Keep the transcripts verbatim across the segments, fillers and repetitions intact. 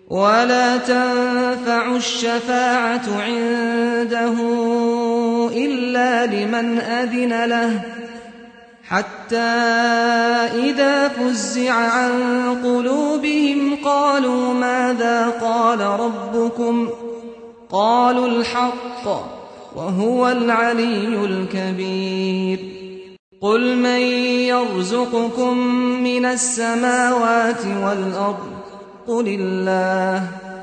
ولا تنفع الشفاعة عنده إلا لمن أذن له حتى إذا فزع عن قلوبهم قالوا ماذا قال ربكم قالوا الحق وهو العلي الكبير قل من يرزقكم من السماوات والأرض قل الله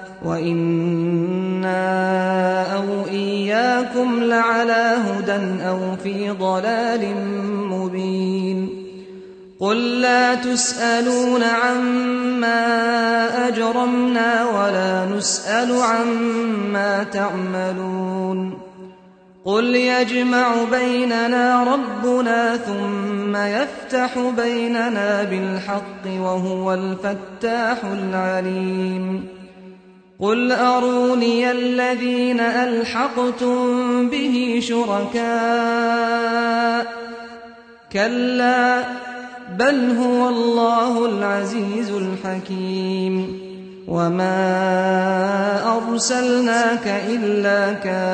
وإنا أو إياكم لعلى هدى أو في ضلال مبين قل لا تسألون عما أجرمنا ولا نسأل عما تعملون قل يجمع بيننا ربنا ثم يفتح بيننا بالحق وهو الفتاح العليم قل أروني الذين ألحقتم به شركاء كلا بل هو الله العزيز الحكيم وما أرسلناك إلا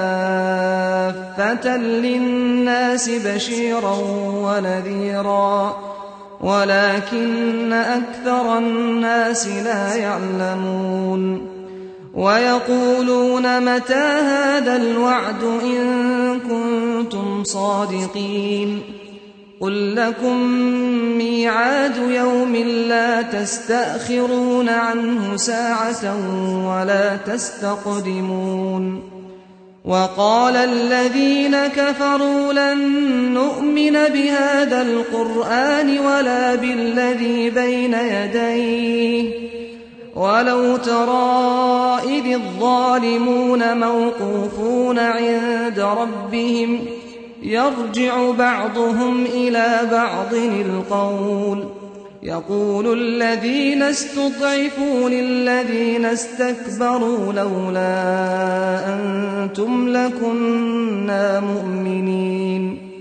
كافة للناس بشيرا ونذيرا ولكن أكثر الناس لا يعلمون ويقولون متى هذا الوعد إن كنتم صادقين قل لكم ميعاد يوم لا تستأخرون عنه ساعة ولا تستقدمون وقال الذين كفروا لن نؤمن بهذا القرآن ولا بالذي بين يديه ولو ترى إذ الظالمون موقوفون عند ربهم يرجع بعضهم إلى بعض القول يقول الذين استضعفوا للذين استكبروا لولا أنتم لكنا مؤمنين